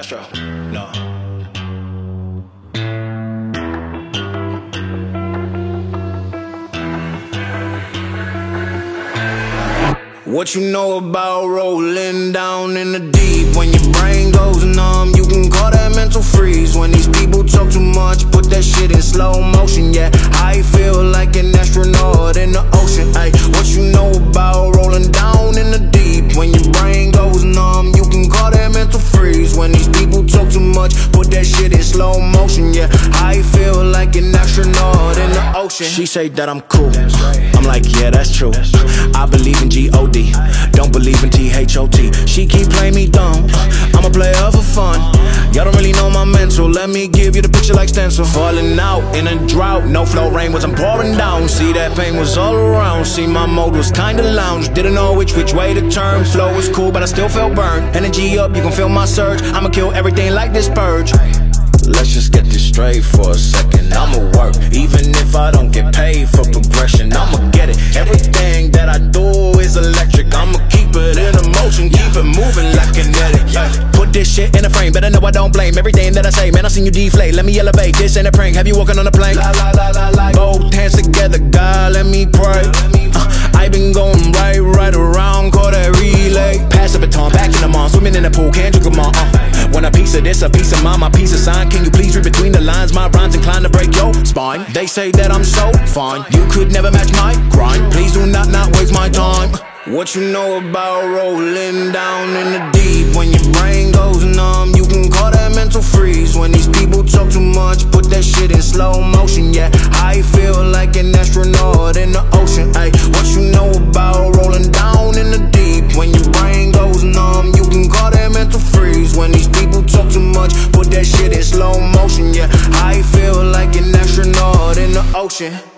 Castro, no. What you know about rolling down in the deep? When your brain goes numb, you can call that mental freeze. When these people talk too much, put that shit in slow motion. Yeah, I feel like an astronaut in the ocean. Ay, what you know about rolling down in the deep? When your brain goes numb, you can call that mental freeze. When these people talk too much, put that shit in slow motion. Yeah, I feel like an astronaut in the ocean. She say that I'm cool, I'm like, yeah, that's true. I believe in G-O-D, don't believe in T-H-O-T. She keep playing me dumb, I'm a player for fun. Y'all don't really know my mental, let me give you the picture like stencil. Falling out in a drought, no flow, rain wasn't pouring down. See, that pain was all around, see, my mode was kinda lounge. Didn't know which way to turn, flow was cool but I still felt burned. Energy up, you can feel my surge, I'ma kill everything like this purge. Let's just get this straight for a second. I'ma work, even if I don't get paid for progression. I'ma get it, everything that I do is electric. I'ma keep it in motion, keep it moving like kinetic. Put this shit in a frame, better know I don't blame everything that I say. Man, I seen you deflate, let me elevate. This ain't a prank, have you walking on a plane? Both hands together, God, let me pray. I been going right around, call that relay. Pass the baton, back in the mall, swimming in the pool, can't drink them all. Want a piece of this, a piece of mine, my piece of sign. Can you please read between the lines? My rhymes inclined to break your spine. They say that I'm so fine, you could never match my grind. Please do not waste my time. What you know about rolling down in the deep? When your brain goes numb, you can call that mental freeze. When these people talk too much, put that shit in slow motion. Yeah, I feel like an astronaut in the ocean. Ay, what you know about rolling down in the deep? When your brain goes numb, you can call that mental freeze. When these people talk too much, put that shit in slow motion. Yeah, I feel like an astronaut in the ocean.